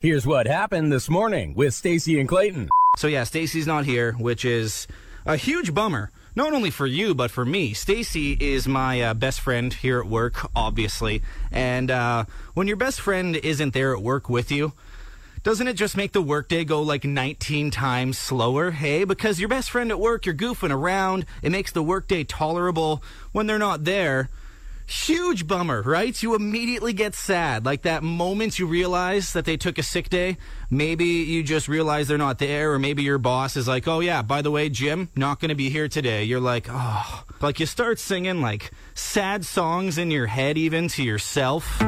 Here's what happened this morning with Stacey and Clayton. So yeah, Stacey's not here, which is a huge bummer. Not only for you, but for me. Stacey is my best friend here at work, obviously. And when your best friend isn't there at work with you, doesn't it just make the workday go like 19 times slower, hey? Because your best friend at work, you're goofing around. It makes the workday tolerable. When they're not there, huge bummer, right? You immediately get sad. Like that moment you realize that they took a sick day. Maybe you just realize they're not there, or maybe your boss is like, oh yeah, by the way, Jim, not going to be here today. You're like, oh. Like you start singing like sad songs in your head even to yourself.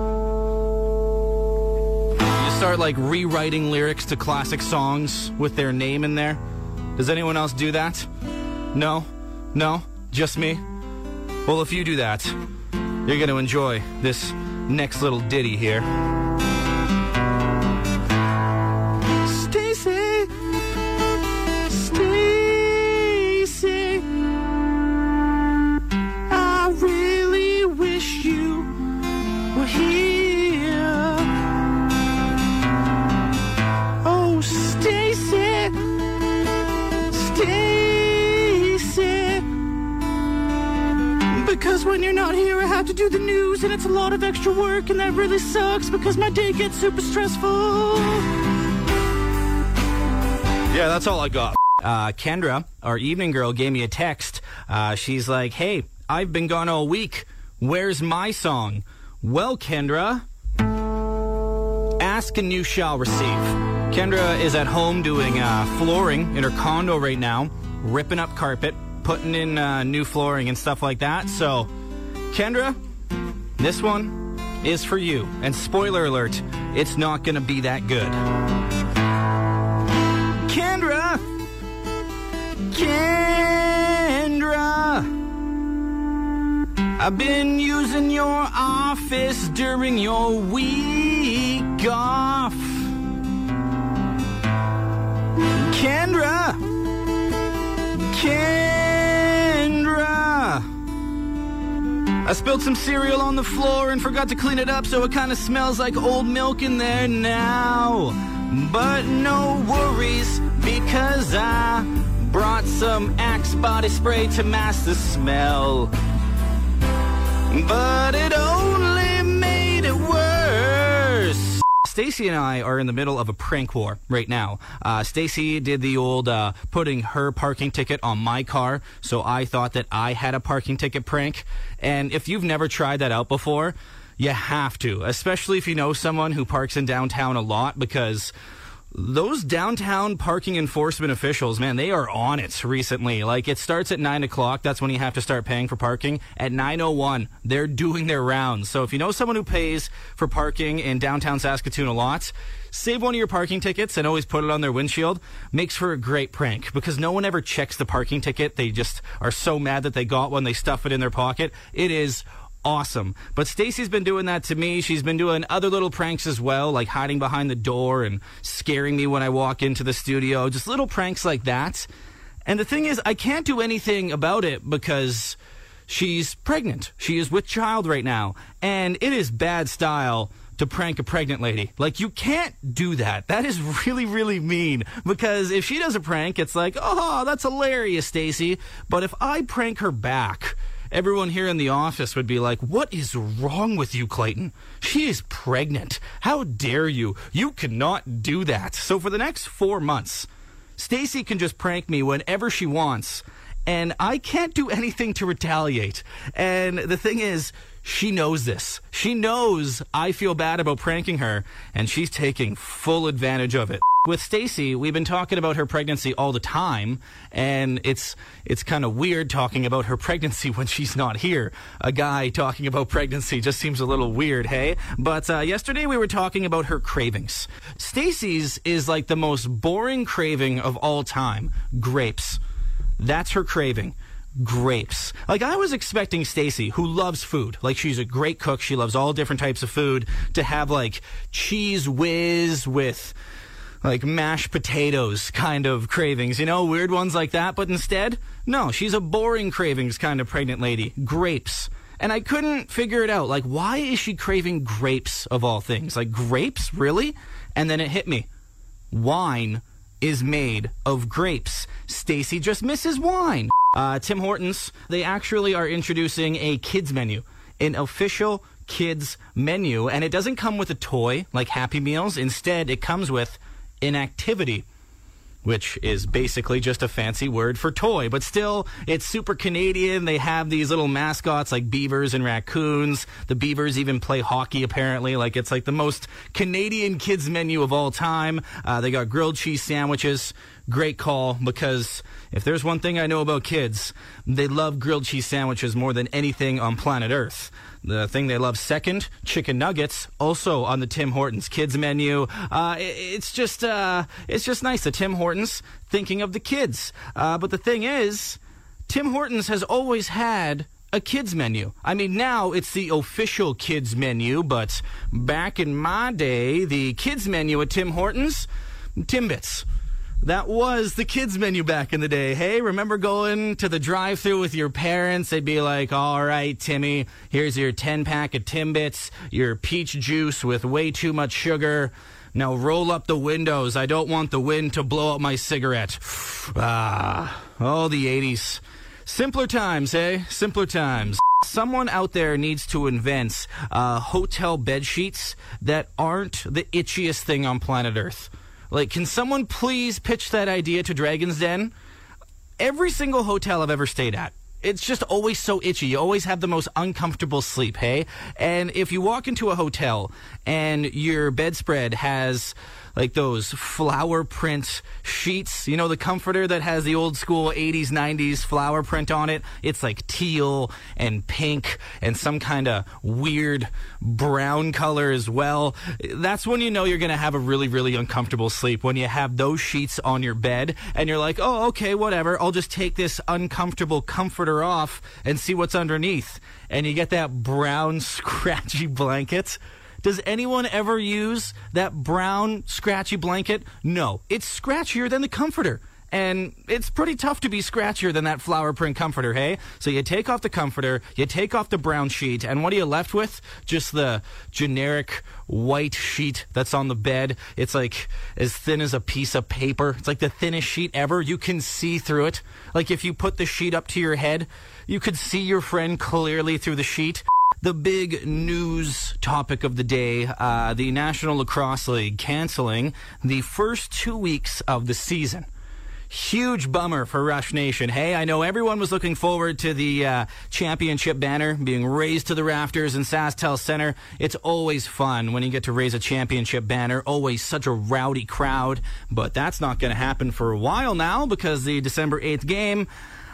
You start like rewriting lyrics to classic songs with their name in there. Does anyone else do that? No? No? Just me? Well, if you do that, you're going to enjoy this next little ditty here. Stacey, Stacey, I really wish you were here. Oh, Stacey, Stacey. Because when you're not here, I have to do the news, and it's a lot of extra work, and that really sucks because my day gets super stressful. Yeah, that's all I got. Kendra, our evening girl, gave me a text. She's like, hey, I've been gone all week. Where's my song? Well, Kendra, ask and you shall receive. Kendra is at home doing flooring in her condo right now, ripping up carpet, putting in new flooring and stuff like that. So, Kendra, this one is for you. And spoiler alert, it's not going to be that good. Kendra! Kendra! I've been using your office during your week off. Kendra! Kendra! I spilled some cereal on the floor and forgot to clean it up, so it kind of smells like old milk in there now. But no worries, because I brought some Axe body spray to mask the smell. But it only made it worse. Stacey and I are in the middle of a prank war right now. Stacey did the old putting her parking ticket on my car, so I thought that I had a parking ticket prank. And if you've never tried that out before, you have to, especially if you know someone who parks in downtown a lot, because those downtown parking enforcement officials, man, they are on it recently. Like, it starts at 9 o'clock. That's when you have to start paying for parking. At 9:01, they're doing their rounds. So if you know someone who pays for parking in downtown Saskatoon a lot, save one of your parking tickets and always put it on their windshield. Makes for a great prank because no one ever checks the parking ticket. They just are so mad that they got one, they stuff it in their pocket. It is awesome. But Stacey's been doing that to me. She's been doing other little pranks as well, like hiding behind the door and scaring me when I walk into the studio. Just little pranks like that. And the thing is, I can't do anything about it because she's pregnant. She is with child right now. And it is bad style to prank a pregnant lady. Like, you can't do that. That is really, really mean. Because if she does a prank, it's like, oh, that's hilarious, Stacey. But if I prank her back, everyone here in the office would be like, what is wrong with you, Clayton? She is pregnant. How dare you? You cannot do that. So for the next 4 months, Stacey can just prank me whenever she wants, and I can't do anything to retaliate. And the thing is, she knows this. She knows I feel bad about pranking her, and she's taking full advantage of it. With Stacey, we've been talking about her pregnancy all the time, and it's kind of weird talking about her pregnancy when she's not here. A guy talking about pregnancy just seems a little weird, hey? But yesterday we were talking about her cravings. Stacey's is like the most boring craving of all time. Grapes. That's her craving. Grapes. Like, I was expecting Stacey, who loves food, like she's a great cook, she loves all different types of food, to have like Cheese Whiz with like mashed potatoes kind of cravings, you know, weird ones like that. But instead, no, she's a boring cravings kind of pregnant lady. Grapes. And I couldn't figure it out. Like, why is she craving grapes of all things? Like, grapes? Really? And then it hit me. Wine is made of grapes. Stacey just misses wine. Tim Hortons, they actually are introducing a kids menu, an official kids menu, and it doesn't come with a toy like Happy Meals. Instead, it comes with an activity, which is basically just a fancy word for toy. But still, it's super Canadian. They have these little mascots like beavers and raccoons. The beavers even play hockey, apparently. Like, it's like the most Canadian kids menu of all time. They got grilled cheese sandwiches. Great call, because if there's one thing I know about kids, they love grilled cheese sandwiches more than anything on planet Earth. The thing they love second, chicken nuggets, also on the Tim Hortons kids menu. It's just nice. The Tim Hortons thinking of the kids. But the thing is, Tim Hortons has always had a kids menu. I mean, now it's the official kids menu, but back in my day, the kids menu at Tim Hortons, Timbits. That was the kids menu back in the day. Hey, remember going to the drive-thru with your parents? They'd be like, all right, Timmy, here's your 10-pack of Timbits, your peach juice with way too much sugar. Now roll up the windows. I don't want the wind to blow out my cigarette. The 80s. Simpler times, eh? Simpler times. Someone out there needs to invent hotel bed sheets that aren't the itchiest thing on planet Earth. Like, can someone please pitch that idea to Dragon's Den? Every single hotel I've ever stayed at, it's just always so itchy. You always have the most uncomfortable sleep, hey? And if you walk into a hotel and your bedspread has like those flower print sheets, you know, the comforter that has the old school 80s, 90s flower print on it, it's like teal and pink and some kind of weird brown color as well. That's when you know you're going to have a really, really uncomfortable sleep, when you have those sheets on your bed and you're like, oh, okay, whatever, I'll just take this uncomfortable comforter off and see what's underneath. And you get that brown, scratchy blanket. Does anyone ever use that brown, scratchy blanket? No. It's scratchier than the comforter. And it's pretty tough to be scratchier than that flower print comforter, hey? So you take off the comforter, you take off the brown sheet, and what are you left with? Just the generic white sheet that's on the bed. It's like as thin as a piece of paper. It's like the thinnest sheet ever. You can see through it. Like if you put the sheet up to your head, you could see your friend clearly through the sheet. The big news topic of the day, the National Lacrosse League canceling the first 2 weeks of the season. Huge bummer for Rush Nation. Hey, I know everyone was looking forward to the championship banner being raised to the rafters in SaskTel Center. It's always fun when you get to raise a championship banner. Always such a rowdy crowd. But that's not going to happen for a while now, because the December 8th game,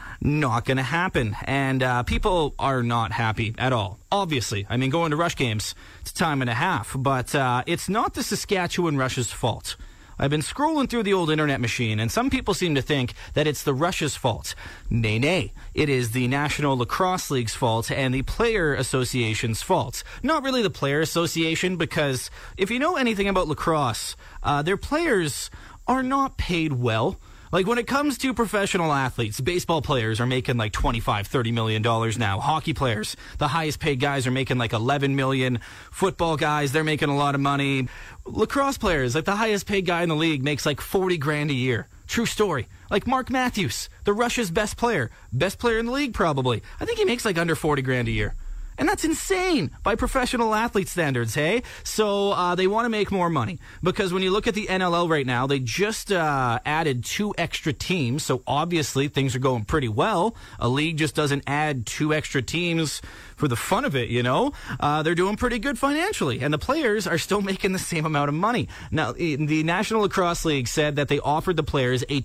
not going to happen. And people are not happy at all. Obviously. I mean, going to Rush games, it's a time and a half. But it's not the Saskatchewan Rush's fault. I've been scrolling through the old internet machine, and some people seem to think that it's the Rush's fault. Nay. It is the National Lacrosse League's fault and the Player Association's fault. Not really the Player Association, because if you know anything about lacrosse, their players are not paid well. Like, when it comes to professional athletes, baseball players are making like $25, $30 million now. Hockey players, the highest paid guys, are making like $11 million. Football guys, they're making a lot of money. Lacrosse players, like the highest paid guy in the league, makes like $40,000 a year. True story. Like Mark Matthews, the Rush's best player in the league probably. I think he makes like under $40,000 a year. And that's insane by professional athlete standards, hey? So they want to make more money, because when you look at the NLL right now, they just added 2 extra teams, so obviously things are going pretty well. A league just doesn't add 2 extra teams for the fun of it, you know? They're doing pretty good financially, and the players are still making the same amount of money. Now, the National Lacrosse League said that they offered the players a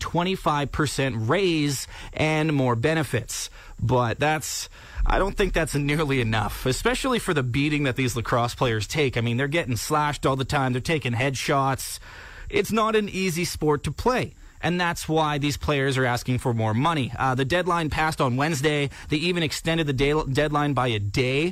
25% raise and more benefits, but I don't think that's nearly enough, especially for the beating that these lacrosse players take. I mean, they're getting slashed all the time. They're taking headshots. It's not an easy sport to play. And that's why these players are asking for more money. The deadline passed on Wednesday. They even extended the deadline by a day,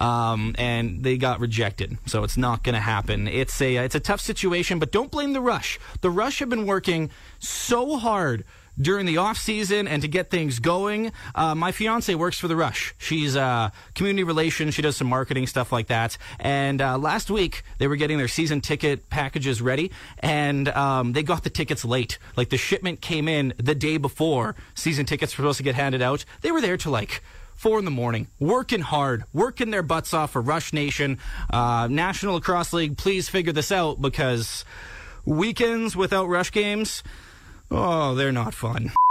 and they got rejected. So it's not going to happen. It's a tough situation, but don't blame the Rush. The Rush have been working so hard during the off season and to get things going. My fiance works for the Rush. She's community relations. She does some marketing stuff like that. And last week they were getting their season ticket packages ready, and they got the tickets late. Like the shipment came in the day before season tickets were supposed to get handed out. They were there till like 4 a.m, working hard, working their butts off for Rush Nation. National Lacrosse League, please figure this out, because weekends without Rush games, oh, they're not fun.